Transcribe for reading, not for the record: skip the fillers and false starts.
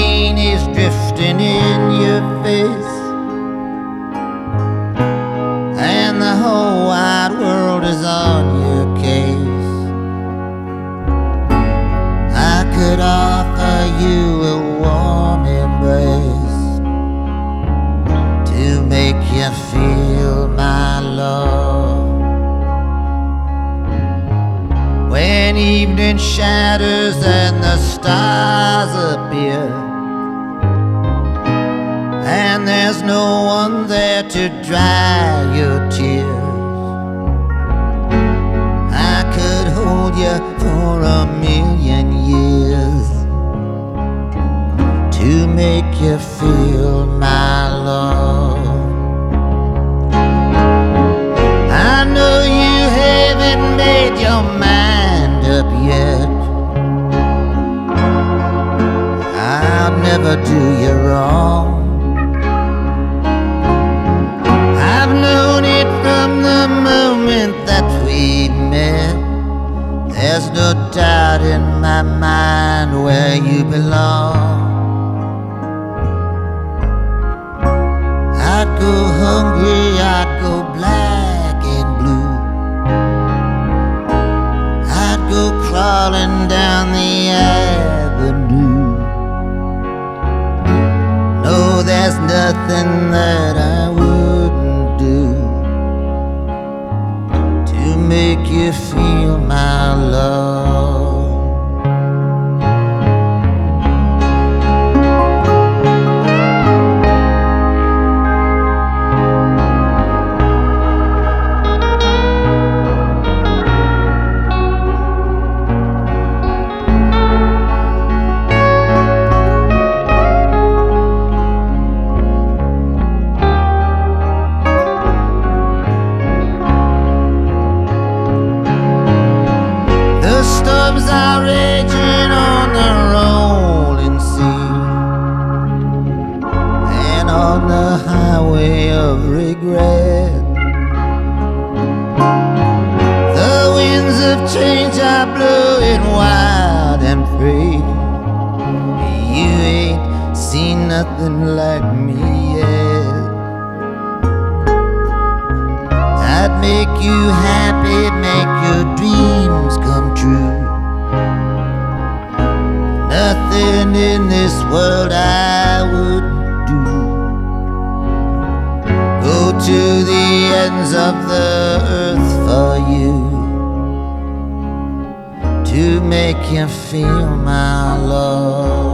rain is drifting in your face, and the whole wide world is on your case. I could offer you a warm embrace to make you feel my love. When evening shatters and the stars appear, and there's no one there to dry your tears, I could hold you for 1,000,000 years to make you feel my love. I know you haven't made your mind up yet. I'll never do you wrong. I've known it from the moment that we met. There's no doubt in my mind where you belong. I'd go hungry, I'd go black and blue, I'd go crawling down the avenue. No, there's nothing that I wouldn't do to make you feel my love. Storms are raging on the rolling sea, and on the highway of regret, the winds of change are blowing wild and free. You ain't seen nothing like me yet. I'd make you happy, make your dreams come true. Nothing in this world I wouldn't do. Go to the ends of the earth for you to make you feel my love.